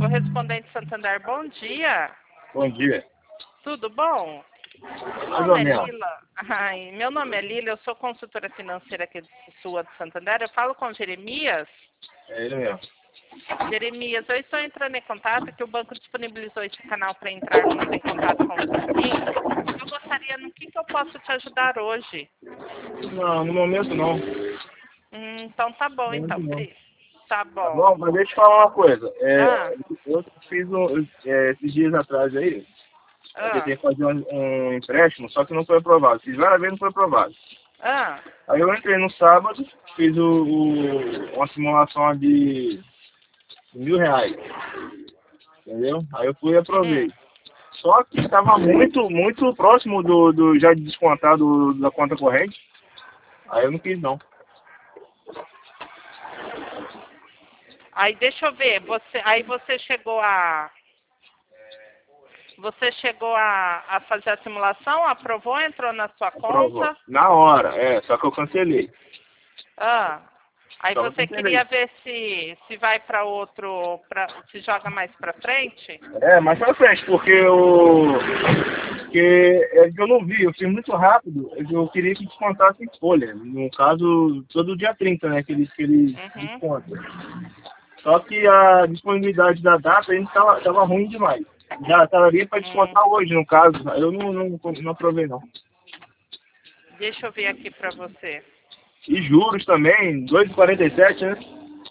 Correspondente Santander, bom dia. Bom dia. Tudo bom? Mais ou menos. Meu nome é Lila, eu sou consultora financeira aqui sua de Santander. Eu falo com Jeremias. É ele mesmo. Jeremias, eu estou entrando em contato que o banco disponibilizou esse canal para entrarmos em contato com os clientes. Eu gostaria, no que eu posso te ajudar hoje? Não, no momento não. Então tá bom, No então. momento não. Tá Tá bom. bom, mas deixa eu te falar uma coisa. Ah, Eu fiz esses dias atrás aí, eu tentei fazer um empréstimo, só que não foi aprovado. Fiz várias vezes, não foi aprovado. Aí eu entrei no sábado, fiz uma simulação de R$ 1.000. Entendeu? Aí eu fui e aprovei. Só que estava muito próximo do já de descontar da conta corrente. Aí eu não quis não. Aí deixa eu ver, você chegou a fazer a simulação, aprovou, entrou na sua Aprovou. conta? Na hora, só que eu cancelei. Aí Só que eu você cancelei. queria ver se vai para outro, se joga mais para frente? Mais pra frente, porque eu não vi, eu fiz muito rápido, eu queria que descontasse em folha. No caso, todo dia 30, né, que eles descontam. Só que a disponibilidade da data ainda tava ruim demais. Já estaria para descontar hoje, no caso. Eu não aprovei, não. Deixa eu ver aqui para você. E juros também, 2,47, né?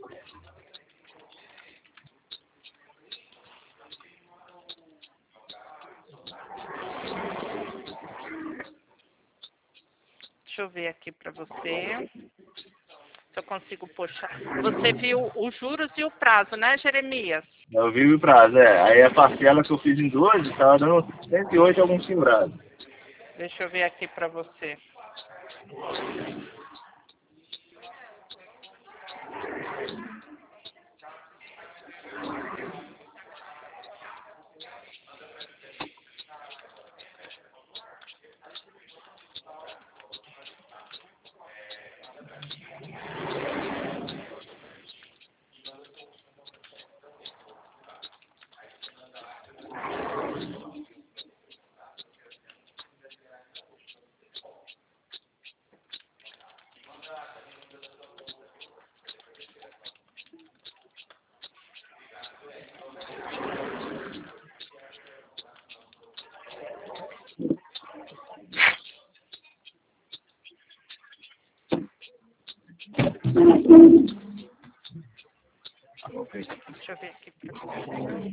Deixa eu ver aqui para você. Se eu consigo puxar. Você viu os juros e o prazo, né, Jeremias? Eu vi o prazo, Aí a parcela que eu fiz em 12 estava dando 108 alguns segurados. Deixa eu ver aqui para você. Deixa eu ver aqui para você.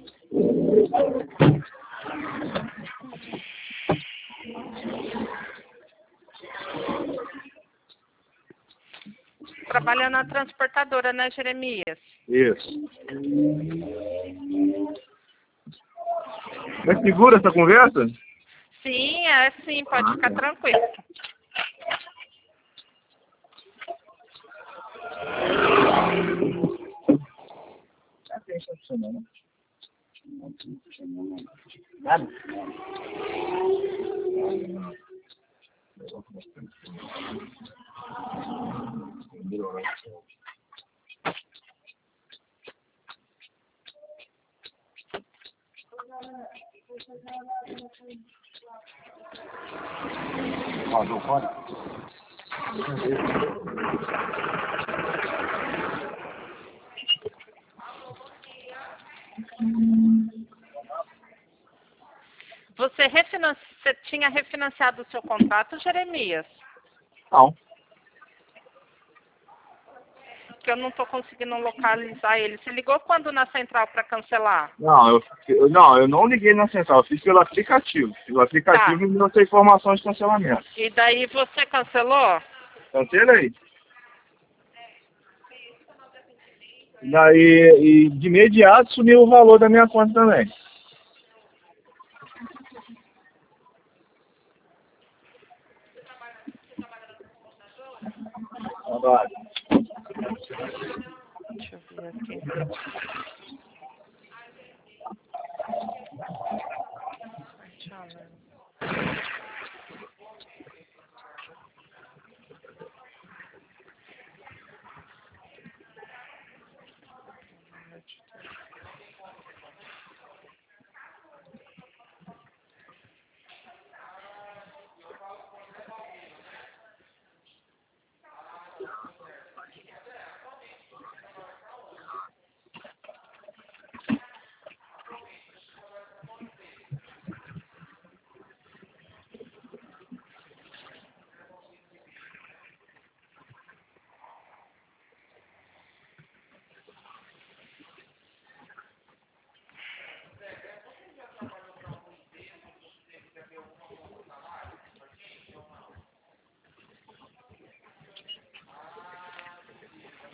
Trabalha na transportadora, né, Jeremias? Isso. É segura essa conversa? Sim, é sim, pode ficar tranquilo. Nada. Ó, deu fora? Você tinha refinanciado o seu contrato, Jeremias? Não. Que eu não estou conseguindo localizar ele. Você ligou quando na central para cancelar? Não, eu não liguei na central, eu fiz pelo aplicativo. Pelo aplicativo me deu essa informação de cancelamento. E daí você cancelou? Cancelei. Daí, de imediato, sumiu o valor da minha conta também. Trabalho. Deixa eu ver aqui.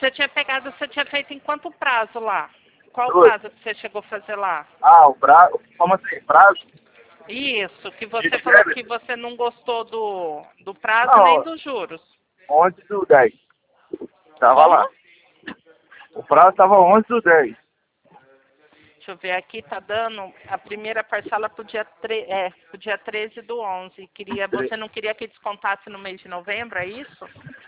Você tinha feito em quanto prazo lá? Qual 2. prazo que você chegou a fazer lá? Ah, o prazo, como assim, prazo? Isso, que você falou que você não gostou do prazo não, nem dos juros. 11/10. Tava Como? lá. O prazo tava 11/10. Deixa eu ver, aqui tá dando a primeira parcela pro dia 13/11. Você não queria que descontasse no mês de novembro, é isso?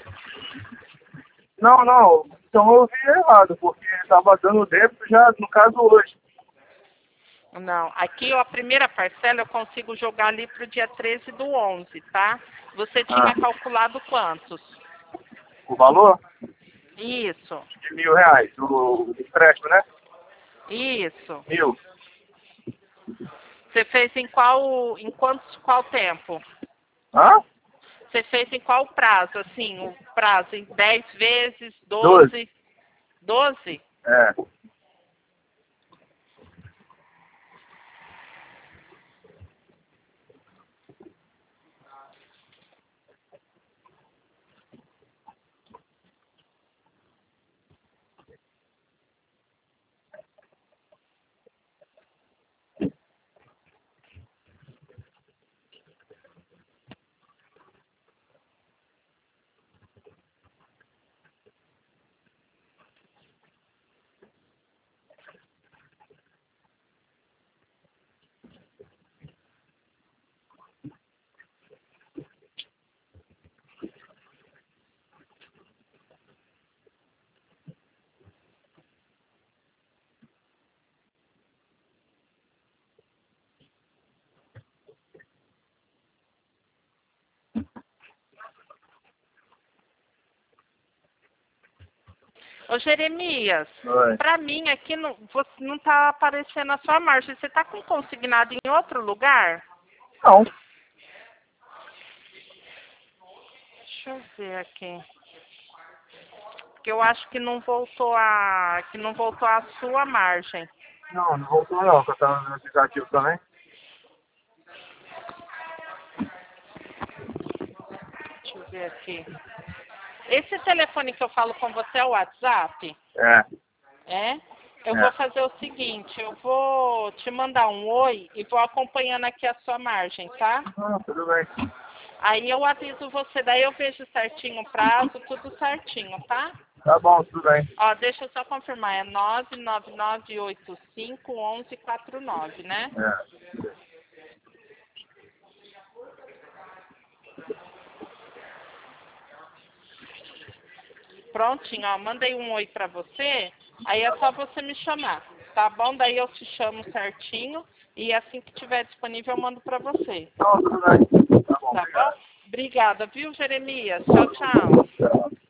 Não, então eu vi errado, porque tava dando débito já, no caso, hoje. Não, aqui a primeira parcela eu consigo jogar ali pro dia 13/11, tá? Você tinha calculado quantos? O valor? Isso. De R$1.000, o empréstimo, né? Isso. 1.000. Você fez qual tempo? Hã? Você fez em qual prazo? Assim, o prazo em 10 vezes, 12. 12? É. Ô Jeremias, para mim aqui não tá aparecendo a sua margem. Você tá com consignado em outro lugar? Não. Deixa eu ver aqui. Porque eu acho que não voltou a sua margem. Não voltou não, que eu tava no aplicativo também. Deixa eu ver aqui. Esse telefone que eu falo com você é o WhatsApp? É. É? Eu vou fazer o seguinte, eu vou te mandar um oi e vou acompanhando aqui a sua margem, tá? Tudo bem. Aí eu aviso você, daí eu vejo certinho o prazo, tudo certinho, tá? Tá bom, tudo bem. Ó, deixa eu só confirmar, é 999851149, né? É. Prontinho, ó, mandei um oi pra você, aí é só você me chamar, tá bom? Daí eu te chamo certinho e assim que tiver disponível eu mando pra você. Não, tudo bem. Tá bom, Tá obrigado. bom? Obrigada, viu, Jeremias? Tchau, tchau. Tchau.